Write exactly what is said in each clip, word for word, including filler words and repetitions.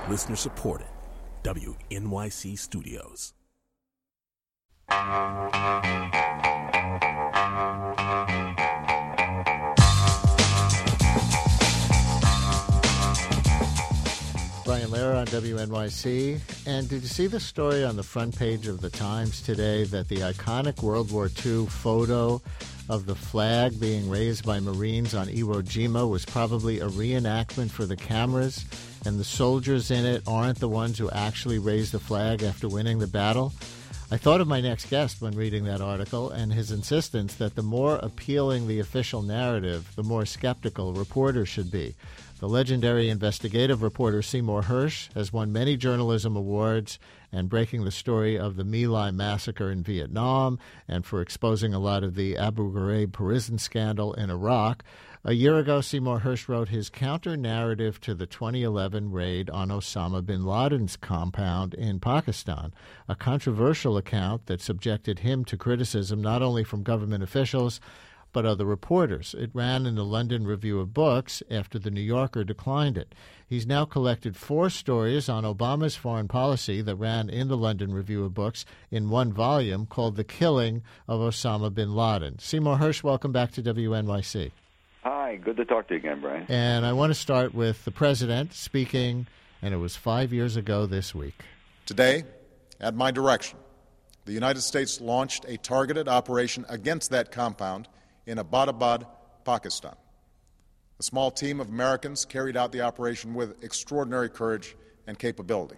Listener supported. W N Y C Studios. Brian Lehrer on W N Y C. And did you see the story on the front page of the Times today that the iconic World War Two photo of the flag being raised by Marines on Iwo Jima was probably a reenactment for the cameras, and the soldiers in it aren't the ones who actually raised the flag after winning the battle? I thought of my next guest when reading that article and his insistence that the more appealing the official narrative, the more skeptical reporters should be. The legendary investigative reporter Seymour Hersh has won many journalism awards and breaking the story of the My Lai massacre in Vietnam and for exposing a lot of the Abu Ghraib prison scandal in Iraq. A year ago, Seymour Hersh wrote his counter-narrative to the twenty eleven raid on Osama bin Laden's compound in Pakistan, a controversial account that subjected him to criticism not only from government officials but other reporters. It ran in the London Review of Books after the New Yorker declined it. He's now collected four stories on Obama's foreign policy that ran in the London Review of Books in one volume called The Killing of Osama bin Laden. Seymour Hersh, welcome back to W N Y C. Hi, good to talk to you again, Brian. And I want to start with the president speaking, and it was five years ago this week. Today, at my direction, the United States launched a targeted operation against that compound in Abbottabad, Pakistan. A small team of Americans carried out the operation with extraordinary courage and capability.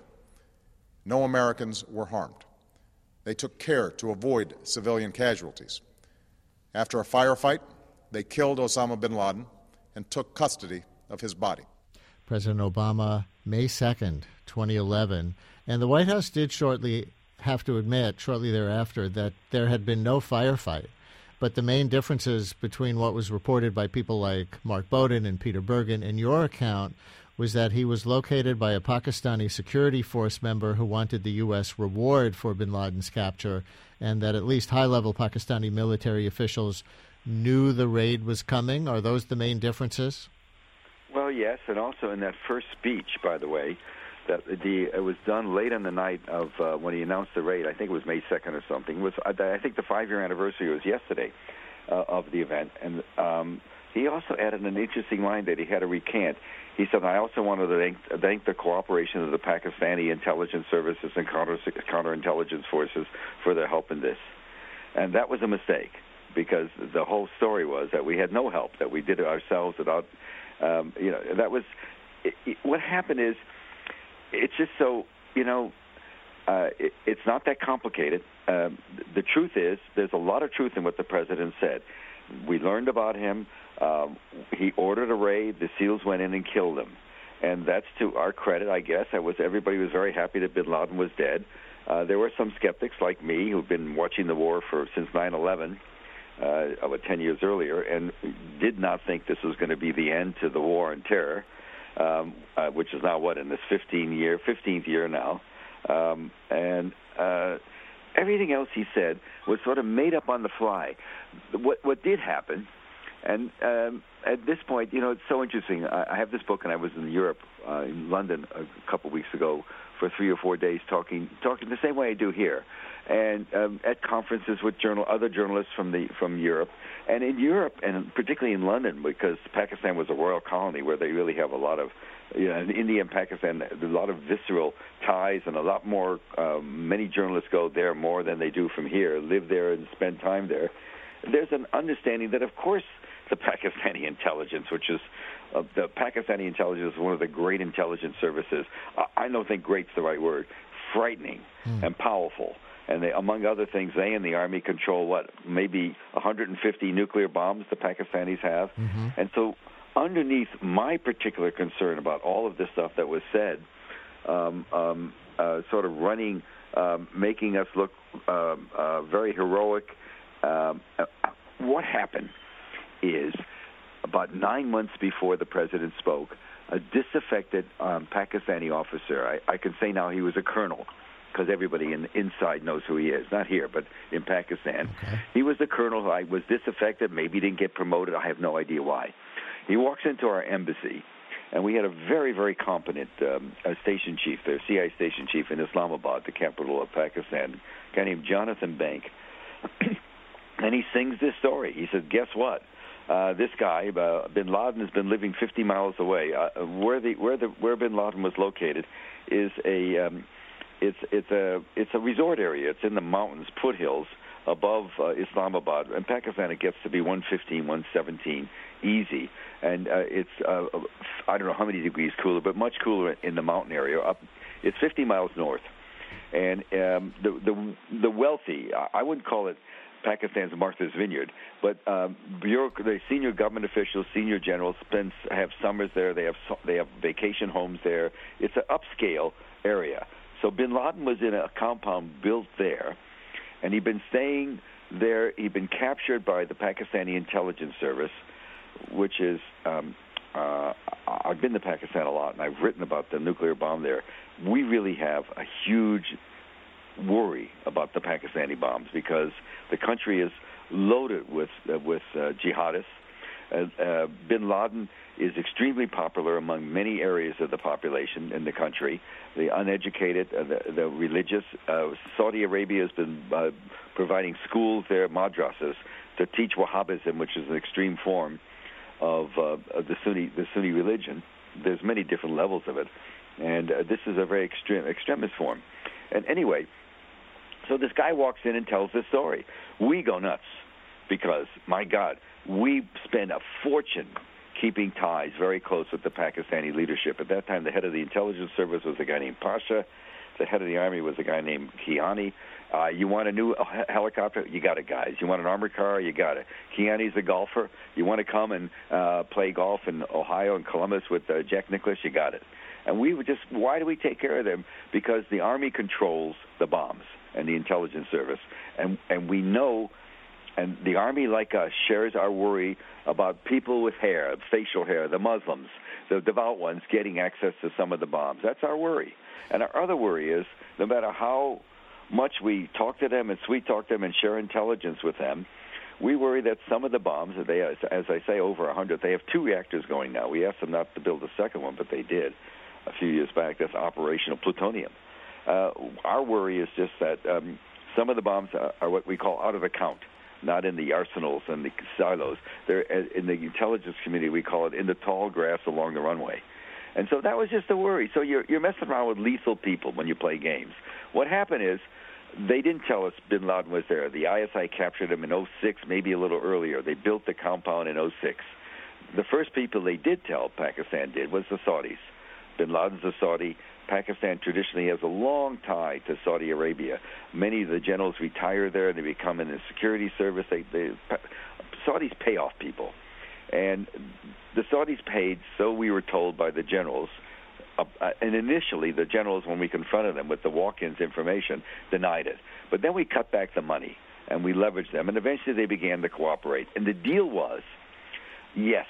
No Americans were harmed. They took care to avoid civilian casualties. After a firefight, they killed Osama bin Laden and took custody of his body. President Obama, May second, twenty eleven, and the White House did shortly have to admit, shortly thereafter, that there had been no firefight. But the main differences between what was reported by people like Mark Bowden and Peter Bergen and your account was that he was located by a Pakistani security force member who wanted the U S reward for bin Laden's capture, and that at least high-level Pakistani military officials knew the raid was coming. Are those the main differences? Well, yes, and also in that first speech, by the way, that the it was done late on the night of uh, when he announced the raid. I think it was May second or something. It was I think the five-year anniversary was yesterday uh, of the event, and um, he also added an interesting line that he had to recant. He said, "I also wanted to thank, thank the cooperation of the Pakistani intelligence services and counter counterintelligence forces for their help in this," and that was a mistake because the whole story was that we had no help, that we did it ourselves without, um, you know, that was it, it, what happened is. It's just so, you know, uh, it, it's not that complicated. Um, the truth is, there's a lot of truth in what the president said. We learned about him. Um, he ordered a raid. The SEALs went in and killed him. And that's to our credit, I guess. I was, everybody was very happy that bin Laden was dead. Uh, there were some skeptics like me who've been watching the war for since nine eleven, uh, about ten years earlier, and did not think this was going to be the end to the war on terror. Um, uh, which is now, what, in this fifteen year, fifteenth year now. Um, and uh, everything else he said was sort of made up on the fly. What what did happen, and um, at this point, you know, it's so interesting. I, I have this book, and I was in Europe, uh, in London, a couple of weeks ago for three or four days talking talking the same way I do here, and um, at conferences with journal other journalists from the from Europe. And in Europe, and particularly in London, because Pakistan was a royal colony where they really have a lot of, you know, in India and Pakistan, there's a lot of visceral ties, and a lot more, um, many journalists go there more than they do from here, live there and spend time there. There's an understanding that, of course, the Pakistani intelligence, which is, uh, the Pakistani intelligence is one of the great intelligence services. Uh, I don't think great's the right word, frightening mm. and powerful. And they, among other things, they and the Army control, what, maybe one hundred fifty nuclear bombs the Pakistanis have. Mm-hmm. And so underneath my particular concern about all of this stuff that was said, um, um, uh, sort of running, um, making us look um, uh, very heroic, um, uh, what happened is about nine months before the president spoke, a disaffected um, Pakistani officer, I, I can say now he was a colonel, because everybody in, inside knows who he is, not here, but in Pakistan. Okay. He was the colonel who I was disaffected, maybe didn't get promoted, I have no idea why. He walks into our embassy, And we had a very, very competent um, uh, station chief there, C I A station chief in Islamabad, the capital of Pakistan, a guy named Jonathan Bank. And he sings this story. He said, guess what? Uh, this guy, uh, bin Laden, has been living fifty miles away. Uh, where the where the where bin Laden was located is a um, it's it's a it's a resort area. It's in the mountains, foothills above uh, Islamabad. In Pakistan, it gets to be one fifteen, one seventeen, easy, and uh, it's uh, I don't know how many degrees cooler, but much cooler in the mountain area. Up, it's fifty miles north, and um, the the the wealthy. I wouldn't call it Pakistan's Martha's Vineyard, but um, bureau, the senior government officials, senior generals, spend have summers there. They have they have vacation homes there. It's an upscale area. So bin Laden was in a compound built there, and he'd been staying there. He'd been captured by the Pakistani intelligence service, which is um, uh, I've been to Pakistan a lot, and I've written about the nuclear bomb there. We really have a huge worry about the Pakistani bombs because the country is loaded with uh, with uh, jihadists. Uh, uh, bin Laden is extremely popular among many areas of the population in the country. The uneducated, uh, the, the religious. Uh, Saudi Arabia has been uh, providing schools there, madrasas, to teach Wahhabism, which is an extreme form of, uh, of the Sunni the Sunni religion. There's many different levels of it, and uh, this is a very extreme extremist form. And anyway, so this guy walks in and tells this story. We go nuts because, my God, we spend a fortune keeping ties very close with the Pakistani leadership. At that time, the head of the intelligence service was a guy named Pasha. The head of the army was a guy named Kiani. Uh, you want a new helicopter? You got it, guys. You want an armored car? You got it. Kiani's a golfer. You want to come and uh, play golf in Ohio and Columbus with uh, Jack Nicklaus? You got it. And we would just, why do we take care of them? Because the Army controls the bombs and the intelligence service. And and we know, and the Army, like us, shares our worry about people with hair, facial hair, the Muslims, the devout ones, getting access to some of the bombs. That's our worry. And our other worry is, no matter how much we talk to them and sweet talk them and share intelligence with them, we worry that some of the bombs, they, as I say, over one hundred, they have two reactors going now. We asked them not to build a second one, but they did a few years back. That's operational plutonium. Uh, our worry is just that um, some of the bombs are, are what we call out of account, not in the arsenals and the silos. They're in the intelligence community. We call it in the tall grass along the runway. And so that was just a worry. So you're you're messing around with lethal people when you play games. What happened is they didn't tell us bin Laden was there. The I S I captured him in oh six, maybe a little earlier. They built the compound in oh six. The first people they did tell, Pakistan did, was the Saudis. Bin Laden's a Saudi. Pakistan traditionally has a long tie to Saudi Arabia. Many of the generals retire there. They become in the security service. They, they Saudis pay off people. And the Saudis paid, so we were told by the generals, uh, and initially the generals, when we confronted them with the walk-ins information, denied it. But then we cut back the money, and we leveraged them, and eventually they began to cooperate. And the deal was, yes,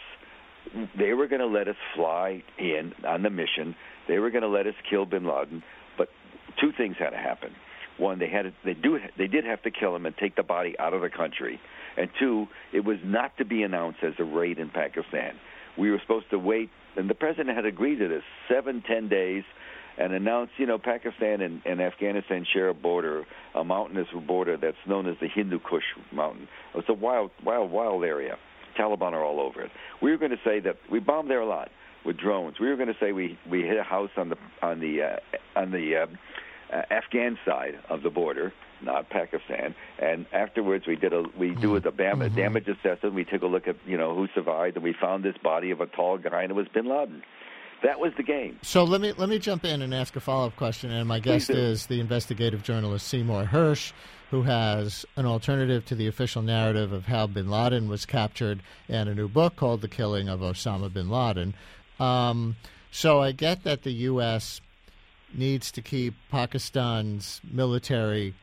they were going to let us fly in on the mission. They were going to let us kill bin Laden, but two things had to happen. One, they had to, they do they did have to kill him and take the body out of the country. And two, it was not to be announced as a raid in Pakistan. We were supposed to wait, and the president had agreed to this, seven, ten days, and announced, you know, Pakistan and, and Afghanistan share a border, a mountainous border that's known as the Hindu Kush Mountain. It's a wild, wild, wild area. Taliban are all over it. We were going to say that we bombed there a lot with drones. We were going to say we, we hit a house on the on the uh, on the uh, uh, Afghan side of the border, not Pakistan. And afterwards, we did a we do a damage, damage assessment. We took a look at you know who survived, and we found this body of a tall guy, and it was bin Laden. That was the game. So let me let me jump in and ask a follow-up question. And my guest is the investigative journalist Seymour Hersh, who has an alternative to the official narrative of how bin Laden was captured and a new book called The Killing of Osama bin Laden. Um, so I get that the U S needs to keep Pakistan's military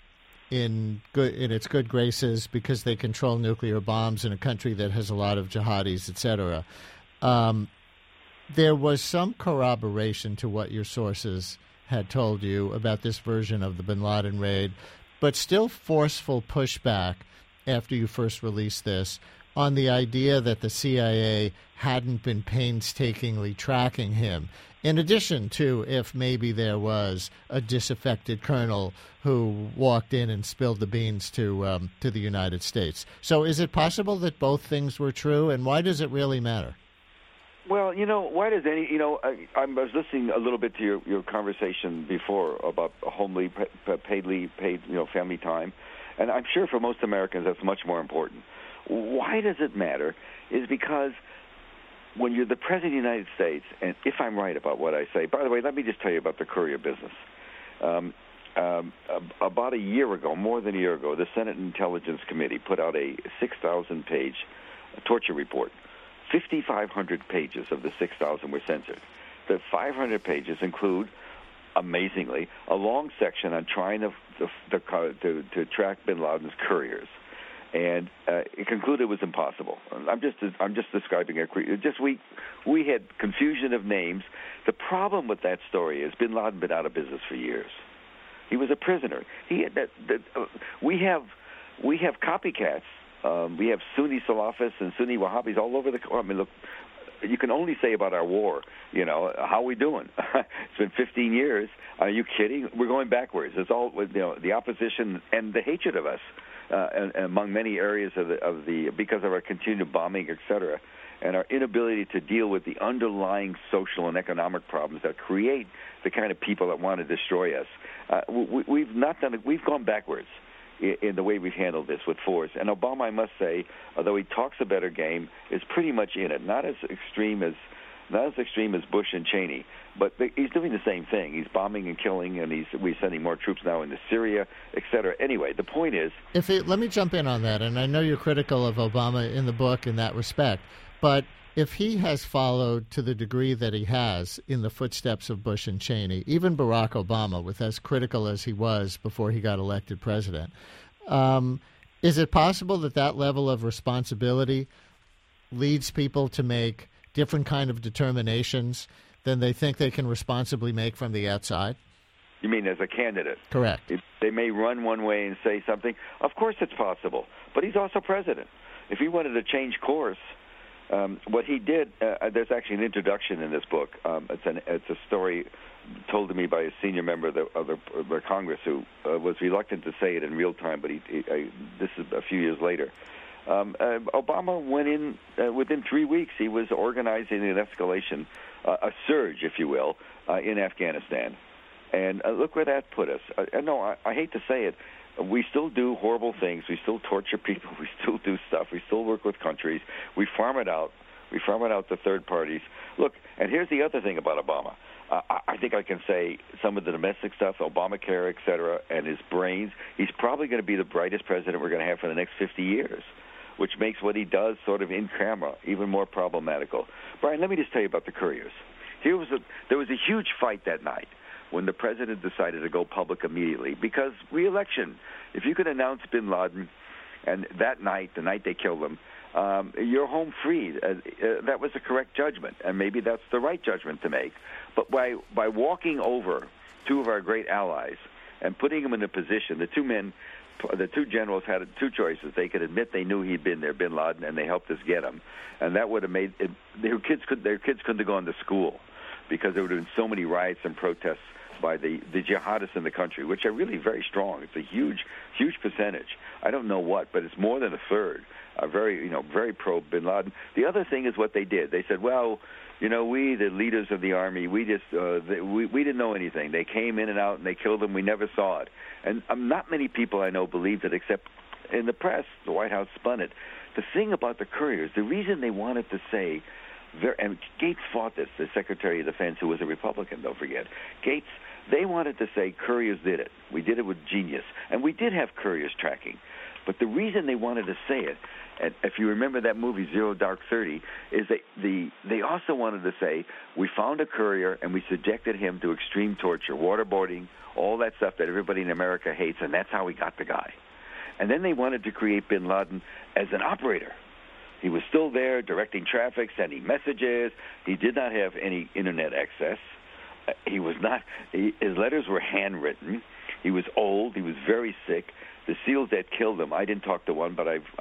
in good in its good graces because they control nuclear bombs in a country that has a lot of jihadis, et cetera. Um, there was some corroboration to what your sources had told you about this version of the bin Laden raid, but still forceful pushback after you first released this on the idea that the C I A hadn't been painstakingly tracking him, in addition to if maybe there was a disaffected colonel who walked in and spilled the beans to um, to the United States. So is it possible that both things were true, and why does it really matter? Well, you know, why does any, you know, I, I was listening a little bit to your, your conversation before about homely, paid leave, paid, you know, family time, and I'm sure for most Americans that's much more important. Why does it matter is because when you're the President of the United States, and if I'm right about what I say, by the way, let me just tell you about the courier business. Um, um, about a year ago, more than a year ago, the Senate Intelligence Committee put out a six thousand page torture report. fifty-five hundred pages of the six thousand were censored. The five hundred pages include, amazingly, a long section on trying to, to, to, to track bin Laden's couriers. And uh, it concluded it was impossible. I'm just I'm just describing it. Just we we had confusion of names. The problem with that story is bin Laden been out of business for years. He was a prisoner. He had that, that uh, we have we have copycats. Um, we have Sunni Salafists and Sunni Wahhabis all over the. I mean, look, you can only say about our war. You know, how are we doing? It's been fifteen years. Are you kidding? We're going backwards. It's all, you know, the opposition and the hatred of us. Uh, and, and among many areas of the, of the because of our continued bombing, et cetera, and our inability to deal with the underlying social and economic problems that create the kind of people that want to destroy us. Uh, we, we've not done it. We've gone backwards in, in the way we've handled this with force. And Obama, I must say, although he talks a better game, is pretty much in it. Not as extreme as not as extreme as Bush and Cheney, but he's doing the same thing. He's bombing and killing, and he's we're sending more troops now into Syria, et cetera. Anyway, the point is... If it, let me jump in on that, and I know you're critical of Obama in the book in that respect, but if he has followed to the degree that he has in the footsteps of Bush and Cheney, even Barack Obama, with as critical as he was before he got elected president, um, is it possible that that level of responsibility leads people to make different kind of determinations than they think they can responsibly make from the outside? You mean as a candidate? Correct. If they may run one way and say something. Of course it's possible. But he's also president. If he wanted to change course, um, what he did, uh, there's actually an introduction in this book. Um, it's, an, it's a story told to me by a senior member of the, of the, of the Congress who uh, was reluctant to say it in real time, but he, he, I, this is a few years later. Um, uh, Obama went in uh, within three weeks. He was organizing an escalation, uh, a surge, if you will, uh, in Afghanistan. And uh, look where that put us. Uh, no, I, I hate to say it. We still do horrible things. We still torture people. We still do stuff. We still work with countries. We farm it out. We farm it out to third parties. Look, and here's the other thing about Obama. Uh, I think I can say some of the domestic stuff, Obamacare, et cetera, and his brains, he's probably going to be the brightest president we're going to have for the next fifty years. Which makes what he does sort of in camera even more problematical. Brian, let me just tell you about the couriers. Here was a, there was a huge fight that night when the president decided to go public immediately because re-election. If you could announce bin Laden, and that night, the night they killed him, um, you're home free. Uh, uh, that was a correct judgment, and maybe that's the right judgment to make. But by by walking over two of our great allies and putting them in a position, the two men. The two generals had two choices. They could admit they knew he'd been there, bin Laden, and they helped us get him, and that would have made it, their kids could their kids couldn't have gone to school because there would have been so many riots and protests by the, the jihadists in the country, which are really very strong. It's a huge, huge percentage. I don't know what, but it's more than a third. Are very, you know, very pro bin Laden. The other thing is what they did. They said, well, you know, we, the leaders of the army, we just, uh, they, we, we didn't know anything. They came in and out and they killed them. We never saw it. And um, not many people I know believed it, except in the press. The White House spun it. The thing about the couriers, the reason they wanted to say, very, and Gates fought this, the Secretary of Defense, who was a Republican, don't forget. Gates, they wanted to say couriers did it. We did it with genius. And we did have couriers tracking. But the reason they wanted to say it, and if you remember that movie Zero Dark Thirty, is that the they also wanted to say we found a courier and we subjected him to extreme torture, waterboarding, all that stuff that everybody in America hates, and that's how we got the guy. And then they wanted to create bin Laden as an operator. He was still there directing traffic, sending messages. He did not have any internet access. Uh, he was not. He, his letters were handwritten. He was old. He was very sick. The SEALs that killed him, I didn't talk to one, but I've I've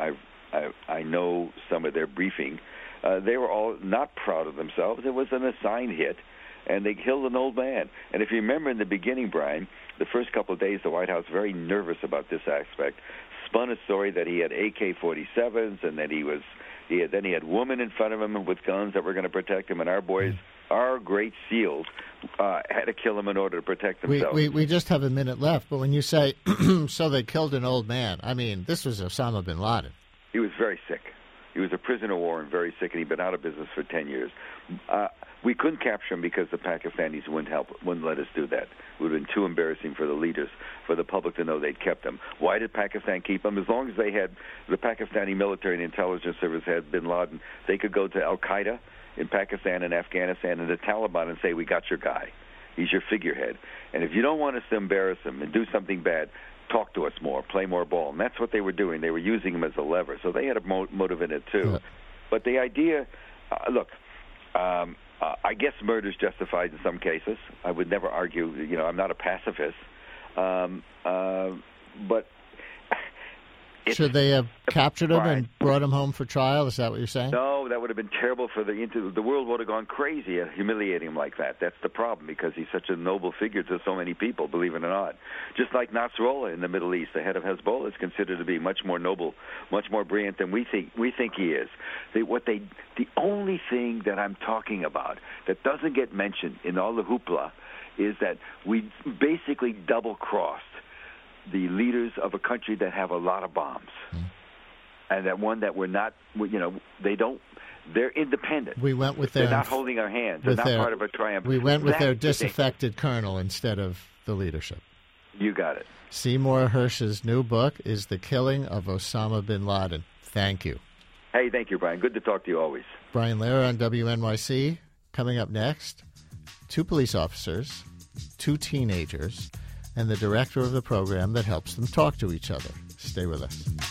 I, I know some of their briefing. Uh, they were all not proud of themselves. It was an assigned hit, and they killed an old man. And if you remember in the beginning, Brian, the first couple of days, the White House very nervous about this aspect, spun a story that he had A K forty-sevens and that he was he had, then he had women in front of him with guns that were going to protect him, and our boys, our great SEALs, uh, had to kill him in order to protect themselves. We, we, we just have a minute left, but when you say, so they killed an old man, I mean, this was Osama bin Laden. He was very sick. He was a prisoner of war and very sick, and he'd been out of business for ten years. Uh, we couldn't capture him because the Pakistanis wouldn't help, wouldn't let us do that. It would have been too embarrassing for the leaders, for the public to know they'd kept him. Why did Pakistan keep him? As long as they had, the Pakistani military and intelligence service had bin Laden, they could go to Al-Qaeda in Pakistan and Afghanistan and the Taliban and say, we got your guy. He's your figurehead. And if you don't want us to embarrass him and do something bad, talk to us more, play more ball. And that's what they were doing. They were using him as a lever. So they had a mo- motive in it, too. Yeah. But the idea, uh, look, um, uh, I guess murder is justified in some cases. I would never argue, you know, I'm not a pacifist. Um, uh, but... Should they have captured him and brought him home for trial? Is that what you're saying? No, that would have been terrible for the into the world would have gone crazy at humiliating him like that. That's the problem, because he's such a noble figure to so many people, believe it or not. Just like Nasrallah in the Middle East, the head of Hezbollah is considered to be much more noble, much more brilliant than we think we think he is. They, what they, the only thing that I'm talking about that doesn't get mentioned in all the hoopla is that we basically double-crossed the leaders of a country that have a lot of bombs, mm. and that one that we're not, you know, they don't, they're independent. We went with they're their... not holding our hands. They're not their, part of a triumph. We went with That's their disaffected the colonel instead of the leadership. You got it. Seymour Hersh's new book is The Killing of Osama bin Laden. Thank you. Hey, thank you, Brian. Good to talk to you always. Brian Lehrer on W N Y C. Coming up next, two police officers, two teenagers, and the director of the program that helps them talk to each other. Stay with us.